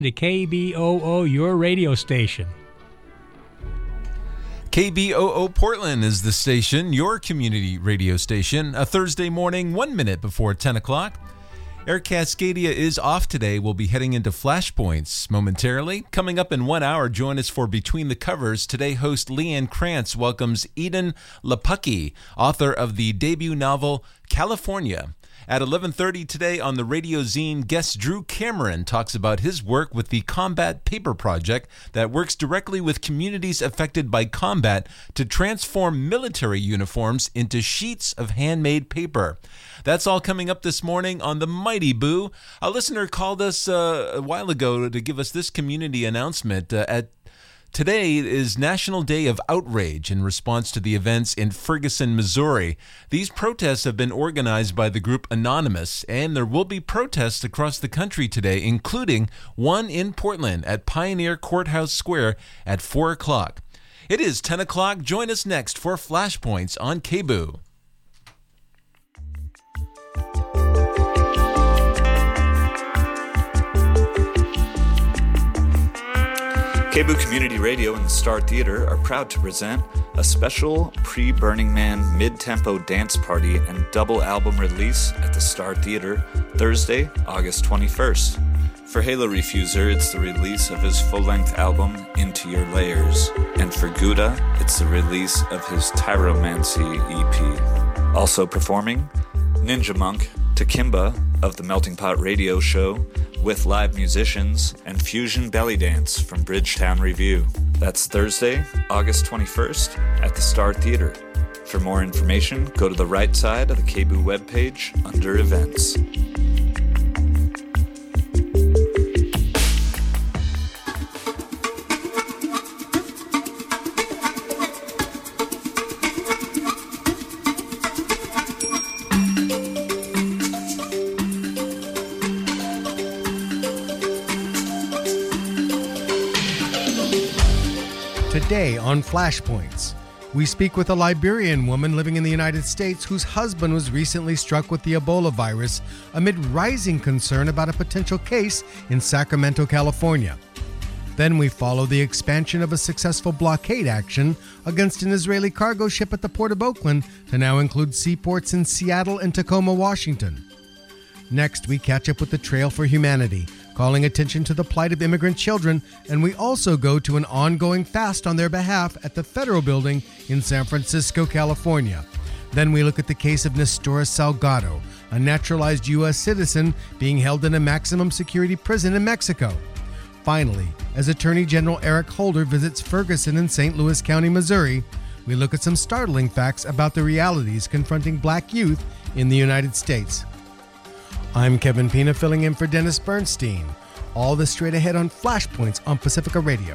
to KBOO, your radio station. KBOO Portland is the station, your community radio station. A Thursday morning, 1 minute before 10 o'clock. Air Cascadia is off today. We'll be heading into Flashpoints momentarily. Coming up in 1 hour, join us for Between the Covers. Today, host Leanne Krantz welcomes Eden Lepucki, author of the debut novel California. At 11:30 today on the Radio Zine, guest Drew Cameron talks about his work with the Combat Paper Project that works directly with communities affected by combat to transform military uniforms into sheets of handmade paper. That's all coming up this morning on the Mighty Boo. A listener called us a while ago to give us this community announcement. Today is National Day of Outrage in response to the events in Ferguson, Missouri. These protests have been organized by the group Anonymous, and there will be protests across the country today, including one in Portland at Pioneer Courthouse Square at 4 o'clock. It is 10 o'clock. Join us next for Flashpoints on KBOO. KBOO Community Radio and the Star Theater are proud to present a special pre-Burning Man mid-tempo dance party and double album release at the Star Theater Thursday, August 21st. For Halo Refuser, it's the release of his full-length album Into Your Layers, and for Gouda, it's the release of his Tyromancy EP. Also performing, Ninja Monk, Takimba of the Melting Pot Radio Show, with live musicians, and Fusion Belly Dance from Bridgetown Review. That's Thursday, August 21st at the Star Theater. For more information, go to the right side of the KBOO webpage under Events. Today on Flashpoints, we speak with a Liberian woman living in the United States whose husband was recently struck with the Ebola virus amid rising concern about a potential case in Sacramento, California. Then we follow the expansion of a successful blockade action against an Israeli cargo ship at the Port of Oakland to now include seaports in Seattle and Tacoma, Washington. Next, we catch up with the Trail for Humanity, calling attention to the plight of immigrant children, and we also go to an ongoing fast on their behalf at the Federal Building in San Francisco, California. Then we look at the case of Nestora Salgado, a naturalized U.S. citizen being held in a maximum security prison in Mexico. Finally, as Attorney General Eric Holder visits Ferguson in St. Louis County, Missouri, we look at some startling facts about the realities confronting black youth in the United States. I'm Kevin Pina, filling in for Dennis Bernstein. All this straight ahead on Flashpoints on Pacifica Radio.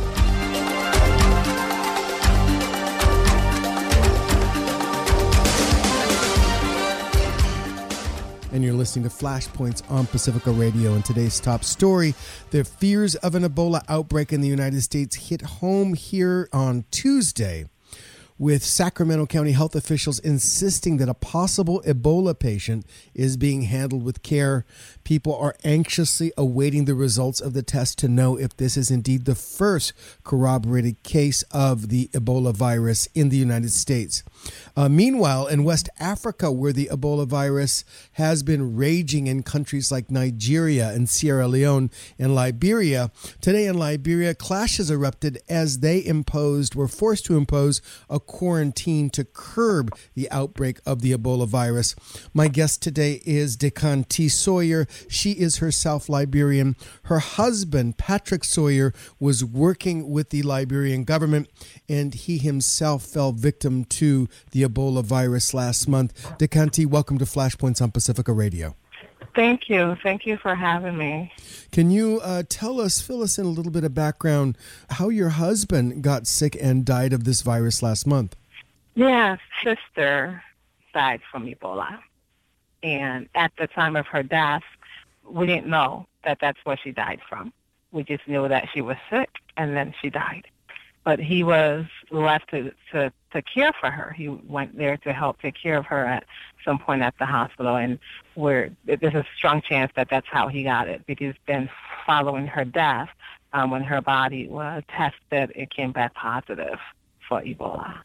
And you're listening to Flashpoints on Pacifica Radio. And today's top story, the fears of an Ebola outbreak in the United States hit home here on Tuesday, with Sacramento County health officials insisting that a possible Ebola patient is being handled with care. People are anxiously awaiting the results of the test to know if this is indeed the first corroborated case of the Ebola virus in the United States. Meanwhile, in West Africa, where the Ebola virus has been raging in countries like Nigeria and Sierra Leone and Liberia, today in Liberia, clashes erupted as they were forced to impose a quarantine to curb the outbreak of the Ebola virus. My guest today is Dekanti Sawyer. She is herself Liberian. Her husband, Patrick Sawyer, was working with the Liberian government, and he himself fell victim to the Ebola virus last month. Dekanti, welcome to Flashpoints on Pacifica Radio. Thank you. Thank you for having me. Can you fill us in a little bit of background how your husband got sick and died of this virus last month? Yeah, sister died from Ebola. And at the time of her death, we didn't know that that's what she died from. We just knew that she was sick and then she died. But he was left to to care for her. He went there to help take care of her at some point at the hospital, and there's a strong chance that that's how he got it, because then following her death, when her body was tested, it came back positive for Ebola.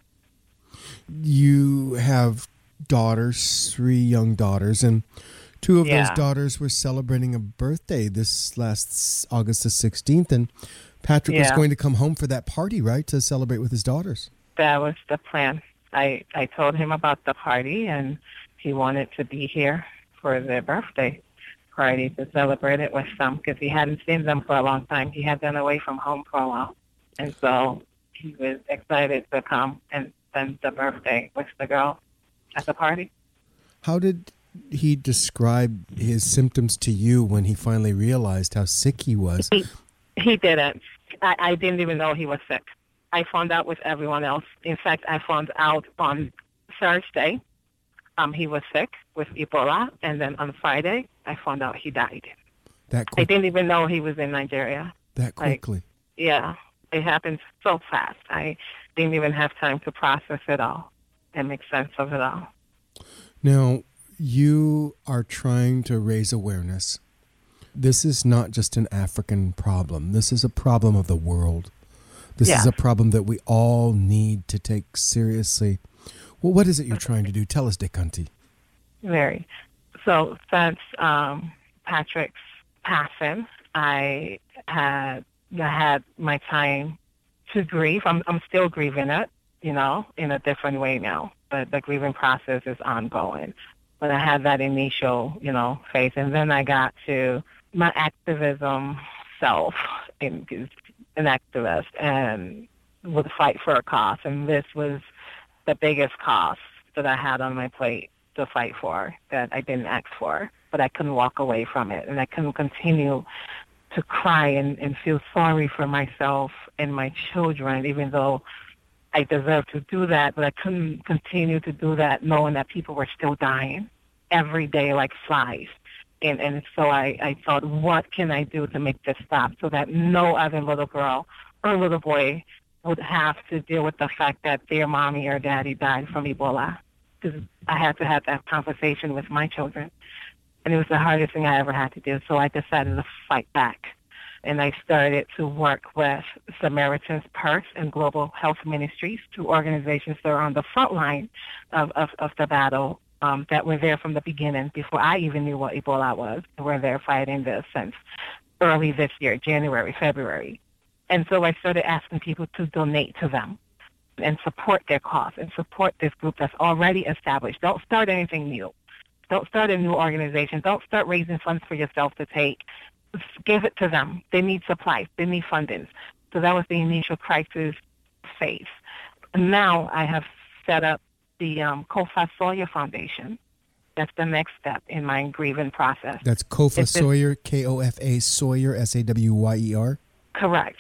You have daughters, 3 young daughters, and 2 of those daughters were celebrating a birthday this last August the 16th, and Patrick was going to come home for that party, right, to celebrate with his daughters. That was the plan. I told him about the party, and he wanted to be here for their birthday party to celebrate it with them, because he hadn't seen them for a long time. He had been away from home for a while, and so he was excited to come and spend the birthday with the girl at the party. How did he describe his symptoms to you when he finally realized how sick he was? He didn't. I didn't even know he was sick. I found out with everyone else. In fact, I found out on Thursday he was sick with Ebola, and then on Friday I found out he died. That quick? I didn't even know he was in Nigeria. That quickly? Yeah, it happened so fast. I didn't even have time to process it all and make sense of it all. Now, you are trying to raise awareness. This is not just an African problem. This is a problem of the world. This is a problem that we all need to take seriously. Well, what is it you're trying to do? Tell us, Dekanti. Very. So since Patrick's passing, I had my time to grieve. I'm still grieving it, in a different way now. But the grieving process is ongoing. But I had that initial, phase. And then I got to my activism self, an activist, and would fight for a cause. And this was the biggest cause that I had on my plate to fight for, that I didn't ask for. But I couldn't walk away from it. And I couldn't continue to cry and feel sorry for myself and my children, even though I deserved to do that, but I couldn't continue to do that knowing that people were still dying every day like flies. And so I thought, what can I do to make this stop so that no other little girl or little boy would have to deal with the fact that their mommy or daddy died from Ebola? Because I had to have that conversation with my children. And it was the hardest thing I ever had to do, so I decided to fight back. And I started to work with Samaritan's Purse and Global Health Ministries, 2 organizations that are on the front line of the battle, that were there from the beginning, before I even knew what Ebola was. They were there fighting this since early this year, January, February. And so I started asking people to donate to them and support their cause and support this group that's already established. Don't start anything new. Don't start a new organization. Don't start raising funds for yourself to take. Give it to them. They need supplies. They need funding. So that was the initial crisis phase. And now I have set up the Kofa Sawyer Foundation. That's the next step in my grieving process. That's Kofa Sawyer, Kofa Sawyer, Sawyer. Correct.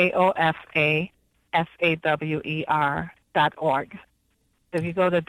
KOFASAWER.org. If you go to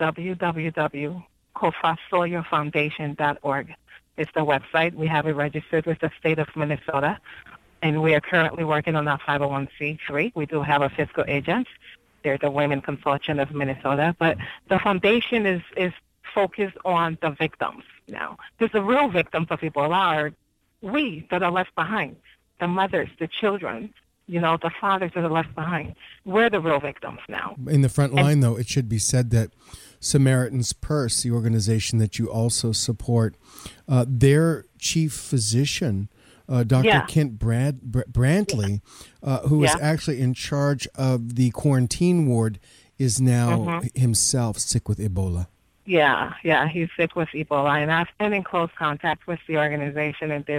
www.kofasawyerfoundation.org, it's the website. We have it registered with the state of Minnesota, and we are currently working on our 501c3. We do have a fiscal agent. They're the Women Consortium of Minnesota, but the foundation is focused on the victims now. Because the real victims of Ebola are we that are left behind, the mothers, the children, the fathers that are left behind. We're the real victims now. In the front line, though, it should be said that Samaritan's Purse, the organization that you also support, their chief physician, Dr. Kent Brantley, who is actually in charge of the quarantine ward, is now himself sick with Ebola. Yeah, he's sick with Ebola, and I've been in close contact with the organization and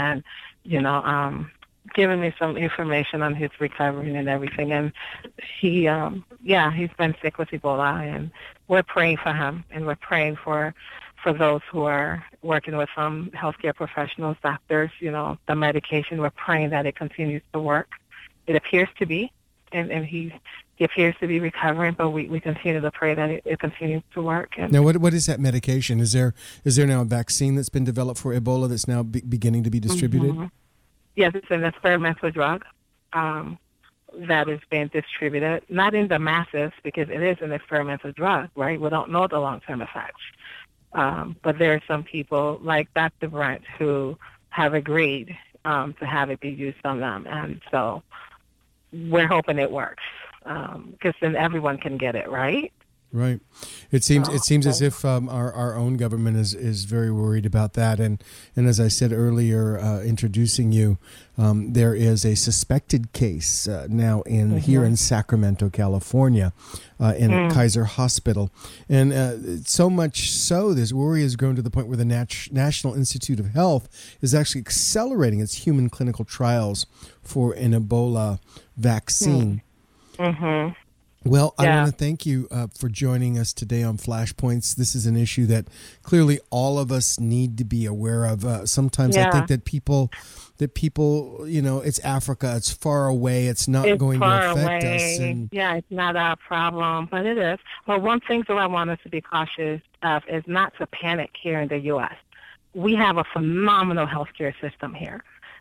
giving me some information on his recovery and everything. And he's been sick with Ebola, and we're praying for him, and we're praying for those who are working with healthcare professionals, doctors, the medication. We're praying that it continues to work. It appears to be, and he appears to be recovering, but we continue to pray that it continues to work. And now, what is that medication? Is there now a vaccine that's been developed for Ebola that's now beginning to be distributed? Yes, it's an experimental drug. that is being distributed, not in the masses because it is an experimental drug, right? We don't know the long-term effects. But there are some people like Dr. Brent who have agreed to have it be used on them. And so we're hoping it works because then everyone can get it, right? Right. It seems as if our own government is very worried about that. And as I said earlier, introducing you, there is a suspected case now here in Sacramento, California, in Kaiser Hospital. And so much so, this worry has grown to the point where the National Institute of Health is actually accelerating its human clinical trials for an Ebola vaccine. Mm-hmm. Well, I want to thank you for joining us today on Flashpoints. This is an issue that clearly all of us need to be aware of. Sometimes I think that people, it's Africa, it's far away, it's not going to affect us. And it's not our problem, but it is. But one thing that I want us to be cautious of is not to panic here in the U.S. We have a phenomenal healthcare system here,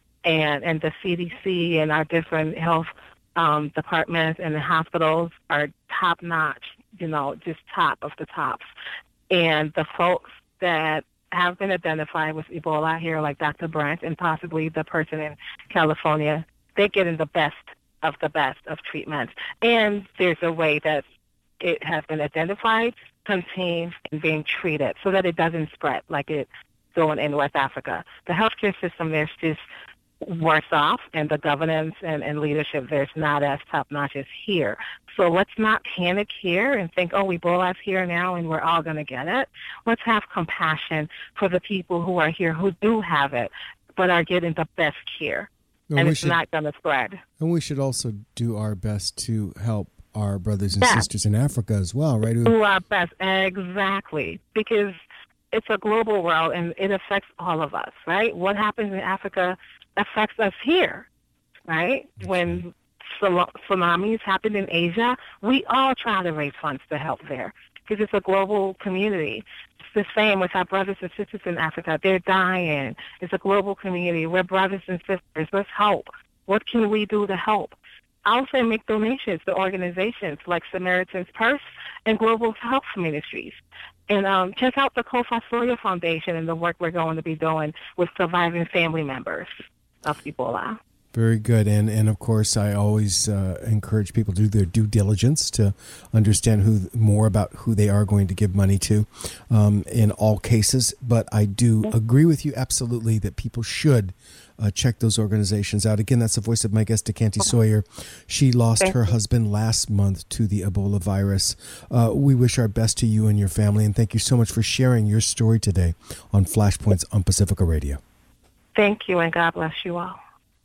and the CDC and our different health departments and the hospitals are top notch, just top of the tops. And the folks that have been identified with Ebola here, like Dr. Brent and possibly the person in California, they're getting the best of treatments. And there's a way that it has been identified, contained, and being treated so that it doesn't spread like it's doing in West Africa. The healthcare system there's just worse off, and the governance and leadership there's not as top-notch as here. So let's not panic here and think, Ebola's here now and we're all going to get it. Let's have compassion for the people who are here who do have it but are getting the best care, and it's not going to spread. And we should also do our best to help our brothers and sisters in Africa as well, right? Do our best, exactly, because it's a global world and it affects all of us, right? What happens in Africa affects us here, right? When tsunamis happen in Asia, we all try to raise funds to help there because it's a global community. It's the same with our brothers and sisters in Africa. They're dying. It's a global community. We're brothers and sisters. Let's help. What can we do to help? I also make donations to organizations like Samaritan's Purse and Global Health Ministries. And check out the Kofa Soya Foundation and the work we're going to be doing with surviving family members of Ebola. Very good. And of course, I always encourage people to do their due diligence to understand more about who they are going to give money to in all cases. But I do agree with you absolutely that people should check those organizations out. Again, that's the voice of my guest, Decanti Sawyer. She lost her husband last month to the Ebola virus. We wish our best to you and your family, and thank you so much for sharing your story today on Flashpoints on Pacifica Radio. Thank you, and God bless you all.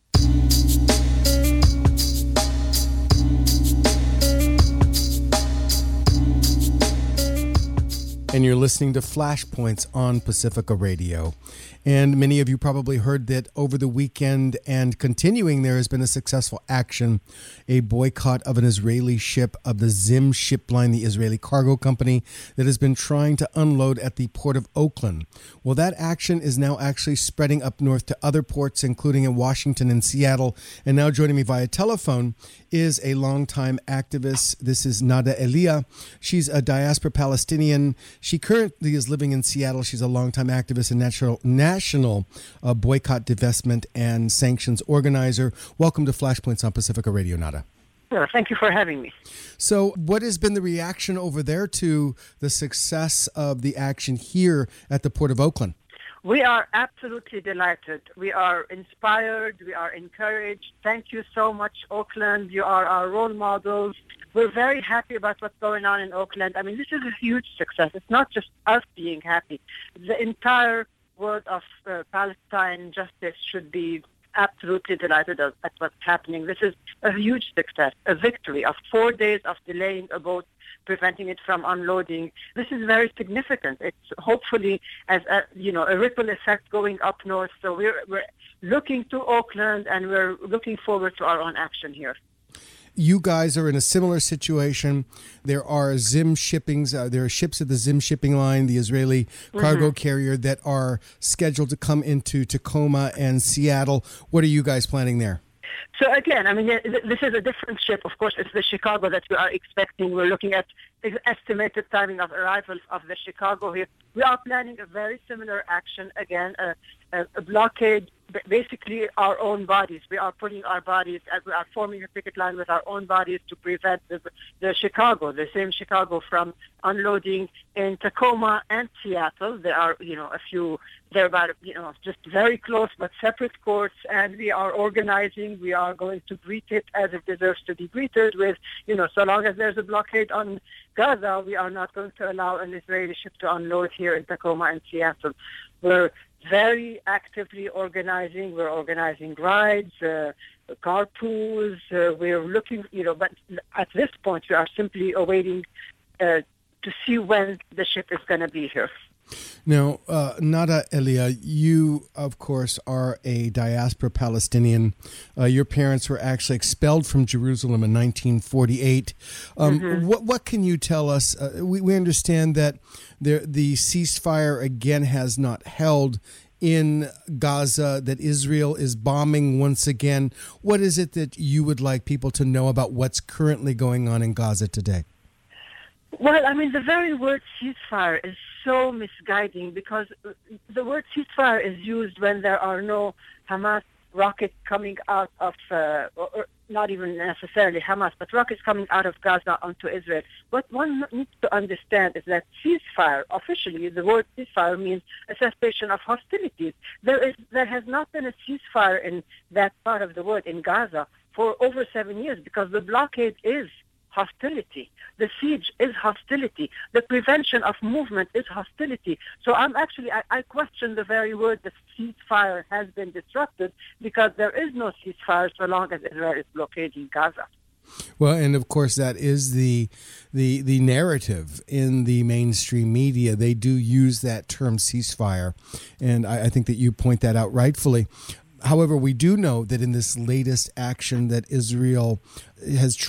And you're listening to Flashpoints on Pacifica Radio. And many of you probably heard that over the weekend and continuing, there has been a successful action, a boycott of an Israeli ship of the Zim ship line, the Israeli cargo company that has been trying to unload at the port of Oakland. Well, that action is now actually spreading up north to other ports, including in Washington and Seattle. And now joining me via telephone is a longtime activist. This is Nada Elia. She's a diaspora Palestinian. She currently is living in Seattle. She's a longtime activist and national boycott, divestment, and sanctions organizer. Welcome to Flashpoints on Pacifica Radio, Nada. Sure. Thank you for having me. So what has been the reaction over there to the success of the action here at the Port of Oakland? We are absolutely delighted. We are inspired. We are encouraged. Thank you so much, Oakland. You are our role models. We're very happy about what's going on in Oakland. I mean, this is a huge success. It's not just us being happy. The entire world of Palestine justice should be absolutely delighted at what's happening. This is a huge success, a victory of 4 days of delaying a boat, preventing it from unloading. This is very significant. It's hopefully as a ripple effect going up north. So we're looking to Oakland, and we're looking forward to our own action here. You guys are in a similar situation. There are Zim shippings. There are ships of the Zim shipping line, the Israeli cargo carrier, that are scheduled to come into Tacoma and Seattle. What are you guys planning there? So again, I mean, this is a different ship. Of course, it's the Chicago that we are expecting. We're looking at estimated timing of arrivals of the Chicago here. We are planning a very similar action again, a blockade, basically our own bodies. We are putting our bodies, we are forming a picket line with our own bodies to prevent the Chicago, the same Chicago, from unloading in Tacoma and Seattle. There are, a few, they're about, just very close but separate courts, and we are organizing. We are going to greet it as it deserves to be greeted with, so long as there's a blockade on Gaza, we are not going to allow an Israeli ship to unload here in Tacoma and Seattle. We're very actively organizing. We're organizing rides, carpools. We're looking, but at this point, we are simply awaiting to see when the ship is going to be here. Now, Nada Elia, you, of course, are a diaspora Palestinian. Your parents were actually expelled from Jerusalem in 1948. What can you tell us? We understand that the ceasefire, again, has not held in Gaza, that Israel is bombing once again. What is it that you would like people to know about what's currently going on in Gaza today? Well, I mean, the very word ceasefire is so misguiding because the word ceasefire is used when there are no Hamas rockets coming out of, or not even necessarily Hamas, but rockets coming out of Gaza onto Israel. What one needs to understand is that ceasefire, officially, the word ceasefire means a cessation of hostilities. There has not been a ceasefire in that part of the world, in Gaza, for over 7 years because the blockade is hostility. The siege is hostility. The prevention of movement is hostility. So I question the very word that ceasefire has been disrupted because there is no ceasefire so long as Israel is blockading Gaza. Well, and of course that is the narrative in the mainstream media. They do use that term ceasefire, and I think that you point that out rightfully. However, we do know that in this latest action that Israel has